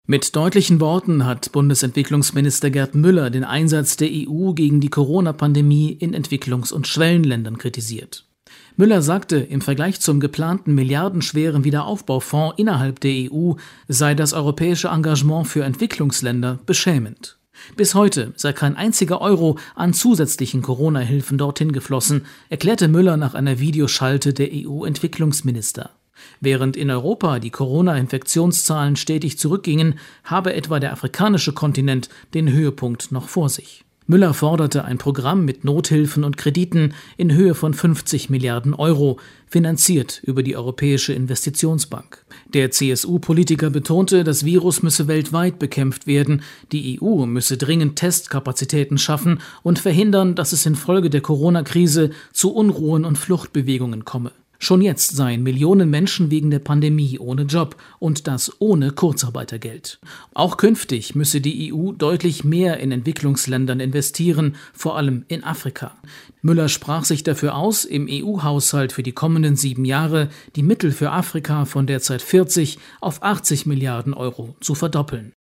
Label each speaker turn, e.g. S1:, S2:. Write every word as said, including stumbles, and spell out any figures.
S1: Mit deutlichen Worten hat Bundesentwicklungsminister Gerd Müller den Einsatz der E U gegen die Corona-Pandemie in Entwicklungs- und Schwellenländern kritisiert. Müller sagte, im Vergleich zum geplanten milliardenschweren Wiederaufbaufonds innerhalb der E U sei das europäische Engagement für Entwicklungsländer beschämend. Bis heute sei kein einziger Euro an zusätzlichen Corona-Hilfen dorthin geflossen, erklärte Müller nach einer Videoschalte der E U-Entwicklungsminister. Während in Europa die Corona-Infektionszahlen stetig zurückgingen, habe etwa der afrikanische Kontinent den Höhepunkt noch vor sich. Müller forderte ein Programm mit Nothilfen und Krediten in Höhe von fünfzig Milliarden Euro, finanziert über die Europäische Investitionsbank. Der C S U-Politiker betonte, das Virus müsse weltweit bekämpft werden, die E U müsse dringend Testkapazitäten schaffen und verhindern, dass es infolge der Corona-Krise zu Unruhen und Fluchtbewegungen komme. Schon jetzt seien Millionen Menschen wegen der Pandemie ohne Job und das ohne Kurzarbeitergeld. Auch künftig müsse die E U deutlich mehr in Entwicklungsländern investieren, vor allem in Afrika. Müller sprach sich dafür aus, im E U-Haushalt für die kommenden sieben Jahre die Mittel für Afrika von derzeit vierzig auf achtzig Milliarden Euro zu verdoppeln.